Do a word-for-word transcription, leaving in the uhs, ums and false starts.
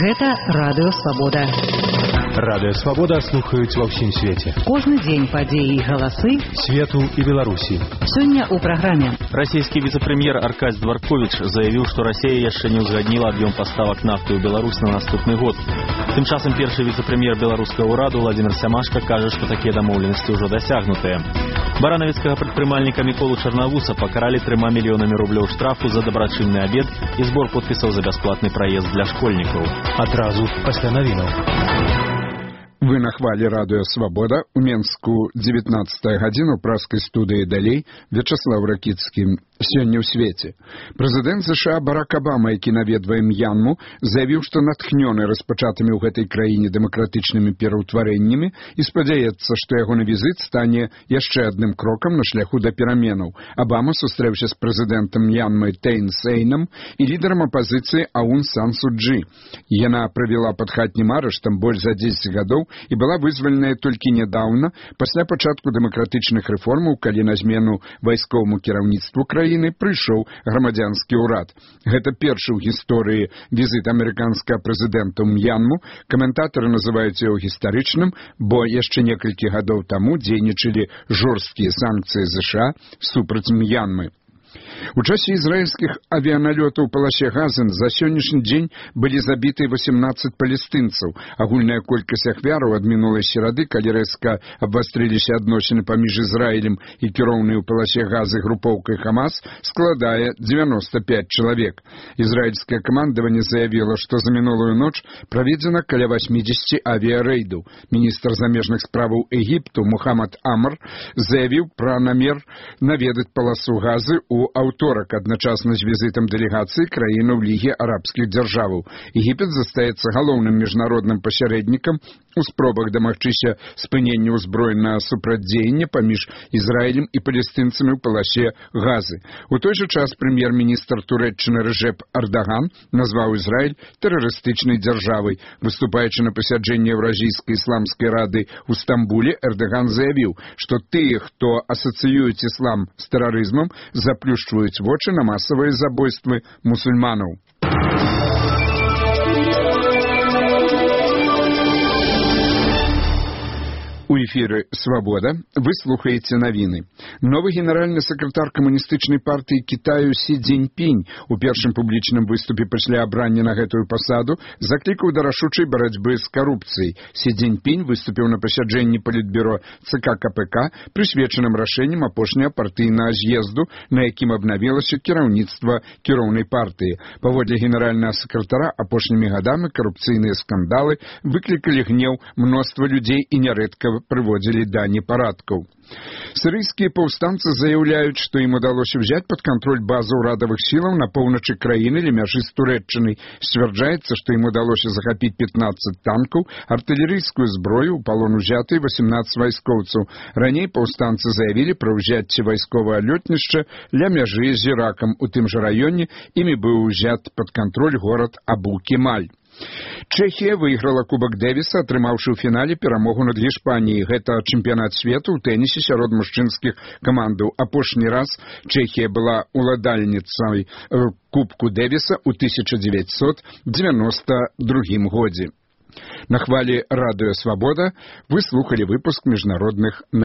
Гэта Радыё Свабода. Радыё Свабода слухаюць ва ўсім свеце. Кожны дзень падзеі і галасы свету і Беларусі. Сёння ў праграме. Расійскі віцэ-прэм'ер Аркадзь Дворкович заявіў, што Расія яшчэ не ўзгадніла аб'ём паставак нафты ў Беларусь на наступны год. Тым часам першы віцэ-прэм'ер беларускага ўраду Владзімір Сямашка кажа, што такія дамоўленасці ўжо дасягнутыя. Баранавіцкага прадпрымальніка Міколу Чарнавуса пакаралі трыма мільёнамі рублёў штрафу за дабрачынны абед і збор подпісаў за бясплатны праезд для школьнікаў. Адразу пасля навінаў. Вы на хвалі Радыё Свабода. У Менску дзевятнаццатая гадзіна, у праскай студыі далей Вячаслав Ракіцкі. Сёння ў свеце. Прэзідэнт ЗША Барак Абама, які наведвае М'янму, заявіў, што натхнёны распачатымі ў гэтай краіне дэмакратычнымі пераўтварэннямі і спадзяецца, што ягоны візіт стане яшчэ адным крокам на шляху да пераменаў. Абама сустрэўся з прэзідэнтам М'янмы Тэйн Сейнам і лідарам апазіцыі Аун Сан Су Чжы. Яна правяла пад хатнім арыштам больш за дзесяць гадоў і была вызваленая толькі нядаўна, пасля пачатку дэмакратычных рэформаў, калі на змену вайсковаму кіраўніцтву краіны прыйшоў грамадзянскі ўрад. Гэта першы ў гісторыі візіт амерыканскага прэзідэнта ў М'янму. Каментатары называюць яго гістарычным, бо яшчэ некалькі гадоў таму дзейнічалі жорсткія санкцыі ЗША супраць М'янмы. У часе ізраільскіх авіяналётаў па паласе Газы за сённяшні дзень былі забіты васемнаццаць палестынцаў. Агульная колькасць ахвяраў ад мінулай серады, калі рэзка абвастрыліся адносіны паміж Ізраілем і кіроўнай у паласе Газы групоўкай Хамас, складае дзевяноста пяць чалавек. Ізраільскае камандаванне заявіла, што за мінулую ноч праведзена каля васьмідзесяці авіярэйдаў. Міністр замежных справаў Егіпту Мухаммад Амар заявіў пра намер наведаць паласу Газы у аўторак адначасна з візітам дэлегацыі краінаў Лігі арабскіх дзяржаваў. Егіпет застаецца галоўным міжнародным пасярэднікам у спробах дамагчыся спынення ўзброенага супрацьдзеяння паміж Ізраілем і палестынцамі ў паласе Газы. У той жа час прэм'ер-міністр Турэччыны Рэджэп Эрдаган назваў Ізраіль тэрарыстычнай дзяржавай. Выступаючы на пасяджэнні Еўразійскай ісламскай рады ў Стамбуле, Эрдаган заявіў, што тыя, хто асацыююць іслам з тэрарызмам, заплюшчваюць вочы на масавыя забойствы мусульманаў. У эфіры «Свабода» вы слухаеце навіны. Новы генеральны сакратар камуністычнай партыі Кітаю Сі Цзіньпінь у першым публічным выступе пасля абрання на гэтую пасаду заклікаў да рашучай барацьбы з карупцыяй. Сі Цзіньпінь выступіў на пасяджэнні палітбюро ЦК Ка Пэ Ка, прысвечаным рашэннем апошняга партыйнага з'езду, на якім абнавілася кіраўніцтва кіроўнай партыі. Паводле генеральнага сакратара, апошнімі гадамі карупцыйныя скандалы выклікалі гнеў мноства людзей і нярэдка прыводзілі да непарадкаў. Сірыйскія паўстанцы заяўляюць, што ім удалося ўзяць пад кантроль базу ўрадавых сілаў на поўначы краіны ля мяжы з Турэччынай. Сцвярджаецца, што ім удалося захапіць пятнаццаць танкаў, артылерыйскую зброю, у палон узяты васемнаццаць вайскоўцаў. Раней паўстанцы заявілі пра ўзяцце вайсковага лётнішча ля мяжы з Іракам. У тым жа раёне імі быў узят пад кантроль горад Абу-Кемаль. Чэхія выйграла Кубак Дэвіса, атрымаўшы ў фінале перамогу над Іспаніяй. Гэта чэмпіянат свету ў тэнісе сярод мужчынскіх камандаў. Апошні раз Чэхія была уладальніцай Кубку Дэвіса ў тысяча дзевяцьсот дзевяноста другім годзе. На хвалі Радыё Свабода вы слухалі выпуск міжнародных